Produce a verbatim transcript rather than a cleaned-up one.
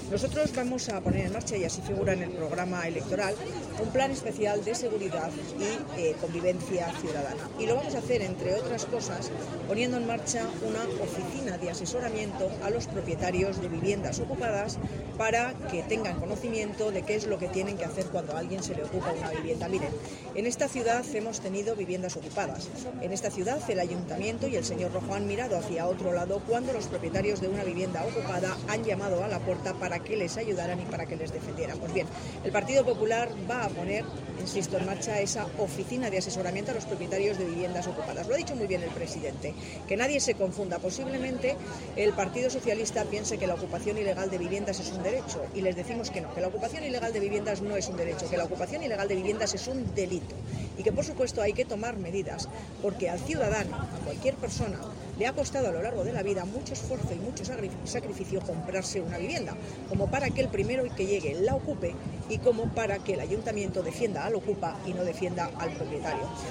Nosotros vamos a poner en marcha, y así figura en el programa electoral, un plan especial de seguridad y eh, convivencia ciudadana. Y lo vamos a hacer, entre otras cosas, poniendo en marcha una oficina de asesoramiento a los propietarios de viviendas ocupadas para que tengan conocimiento de qué es lo que tienen que hacer cuando a alguien se le ocupa una vivienda. Miren, en esta ciudad hemos tenido viviendas ocupadas. En esta ciudad el Ayuntamiento y el señor Rojo han mirado hacia otro lado cuando los propietarios de una vivienda ocupada han llamado a la puerta para que les ayudaran y para que les defendieran. Pues bien, el Partido Popular va a poner, insisto, en marcha esa oficina de asesoramiento a los propietarios de viviendas ocupadas. Lo ha dicho muy bien el presidente, que nadie se confunda. Posiblemente el Partido Socialista piense que la ocupación ilegal de viviendas es un derecho, y les decimos que no, que la ocupación ilegal de viviendas no es un derecho, que la ocupación ilegal de viviendas es un delito, y que por supuesto hay que tomar medidas, porque al ciudadano, a cualquier persona, le ha costado a lo largo de la vida mucho esfuerzo y mucho sacrificio comprarse una vivienda, como para que el primero que llegue la ocupe y como para que el ayuntamiento defienda al ocupa y no defienda al propietario.